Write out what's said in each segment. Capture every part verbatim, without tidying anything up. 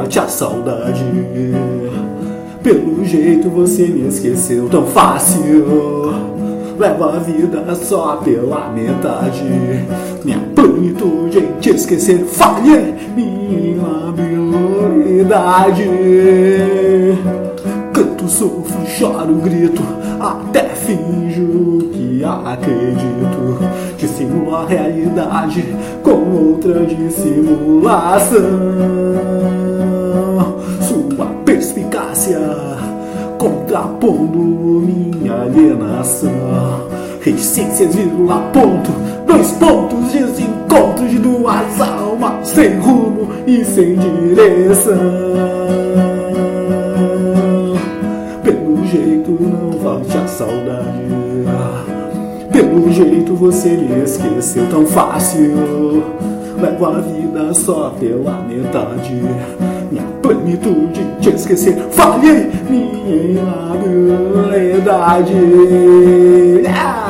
bate a saudade. Pelo jeito você me esqueceu tão fácil. Levo a vida só pela metade. Minha plenitude em te esquecer, falhei minha habilidade. Canto, sofro, choro, grito, até finjo que acredito. Dissimulo a realidade com outra dissimulação. Sua perspicácia contrapondo minha alienação. Reticências, vírgula, ponto, dois pontos, desencontros de duas almas sem rumo e sem direção. Pelo jeito não bate a saudade. Pelo jeito você me esqueceu tão fácil. Levo a vida só pela metade. Minha plenitude em te esquecer, falhei minha inabilidade. Ah!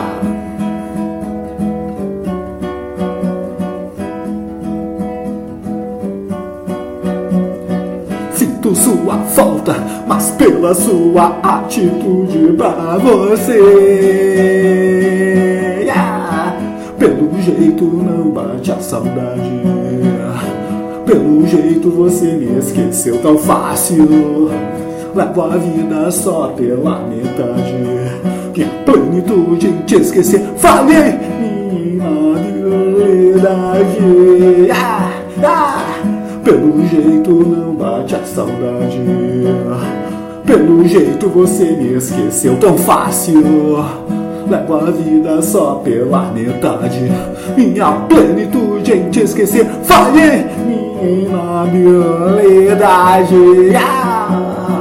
Sinto sua falta, mas pela sua atitude pra você. Ah! Pelo jeito não bate a saudade. Pelo jeito você me esqueceu tão fácil. Levo a vida só pela metade. Minha plenitude em te esquecer, falhei minha habilidade. Ah, ah. Pelo jeito não bate a saudade. Pelo jeito você me esqueceu tão fácil. Levo a vida só pela metade. Minha plenitude em te esquecer, falhei minha inabilidade. Ah!